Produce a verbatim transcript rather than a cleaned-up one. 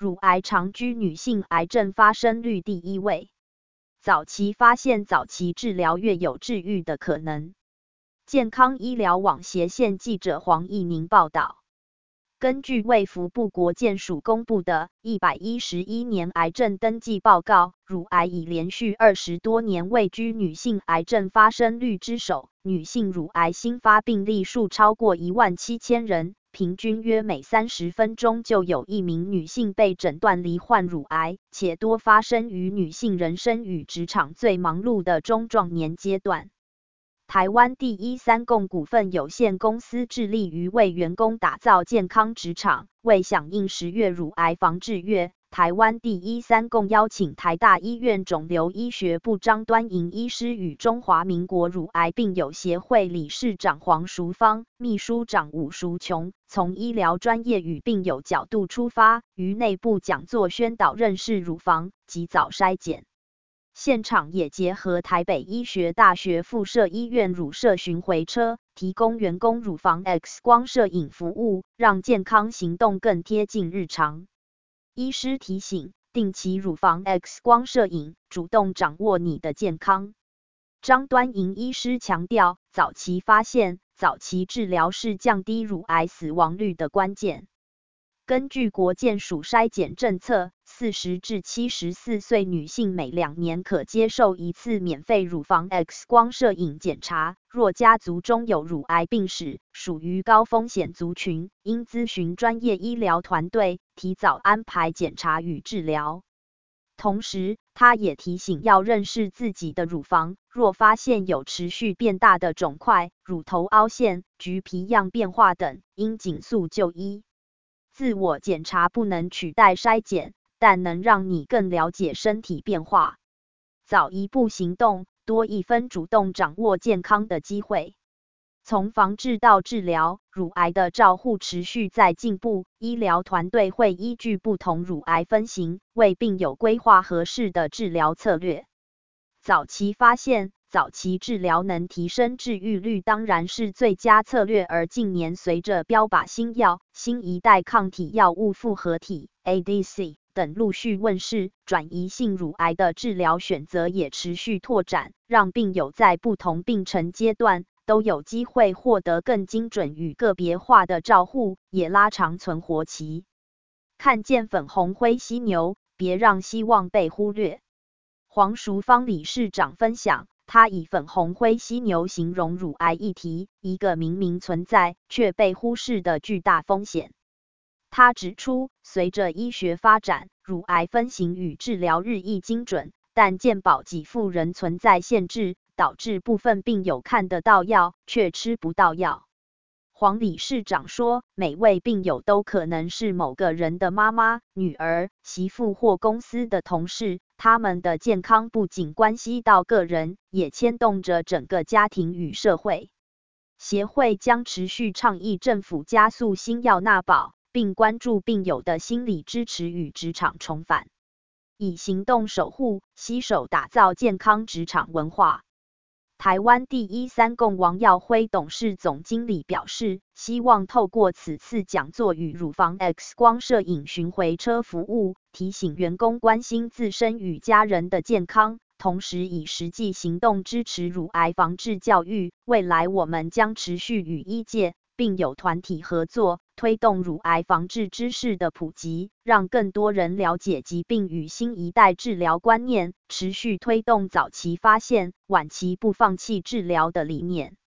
乳癌长居女性癌症发生率第一位。早期发现、早期治疗越有治愈的可能。健康医疗网斜线记者黄义宁报道。根据卫福部国健署公布的一百一十一年癌症登记报告，乳癌已连续二十多年位居女性癌症发生率之首，女性乳癌新发病例数超过一万七千人，平均约每三十分钟就有一名女性被诊断罹患乳癌，且多发生于女性人生与职场最忙碌的中壮年阶段。台湾第一三共股份有限公司致力于为员工打造健康职场，为响应十月乳癌防治月，台湾第一三共邀请台大医院肿瘤医学部张端莹医师与中华民国乳癌病友协会理事长黄淑芳、秘书长伍淑琼，从医疗专业与病友角度出发，于内部讲座宣导认识乳房，及早筛检。现场也结合台北医学大学附设医院乳摄巡回车，提供员工乳房 X 光摄影服务，让健康行动更贴近日常。医师提醒，定期乳房 X 光摄影，主动掌握你的健康。张端莹医师强调，早期发现、早期治疗是降低乳癌死亡率的关键。根据国健署筛检政策，四十至七十四岁女性每两年可接受一次免费乳房 X 光摄影检查，若家族中有乳癌病史，属于高风险族群，应咨询专业医疗团队，提早安排检查与治疗。同时，他也提醒要认识自己的乳房，若发现有持续变大的肿块、乳头凹陷、橘皮样变化等，应尽速就医。自我检查不能取代筛检，但能让你更了解身体变化。早一步行动，多一分主动掌握健康的机会。从防治到治疗，乳癌的照护持续在进步，医疗团队会依据不同乳癌分型，为病友规划合适的治疗策略。早期发现、早期治疗能提升治愈率当然是最佳策略，而近年随着标靶新药、新一代抗体药物复合体 A D C 等陆续问世，转移性乳癌的治疗选择也持续拓展，让病友在不同病程阶段都有机会获得更精准与个别化的照护，也拉长存活期。看见粉红灰犀牛，别让希望被忽略。黄淑芳理事长分享，他以粉红灰犀牛形容乳癌议题，一个明明存在却被忽视的巨大风险。他指出，随着医学发展，乳癌分型与治疗日益精准，但健保给付仍存在限制，导致部分病友看得到药，却吃不到药。黄理事长说，每位病友都可能是某个人的妈妈、女儿、媳妇或公司的同事，他们的健康不仅关系到个人，也牵动着整个家庭与社会。协会将持续倡议政府加速新药纳保，并关注病友的心理支持与职场重返，以行动守护、携手打造健康职场文化。台湾第一三共王耀辉董事总经理表示，希望透过此次讲座与乳房 X 光摄影巡回车服务，提醒员工关心自身与家人的健康，同时以实际行动支持乳癌防治教育。未来我们将持续与医界、病友团体合作，推动乳癌防治知识的普及，让更多人了解疾病与新一代治疗观念，持续推动早期发现、晚期不放弃治疗的理念。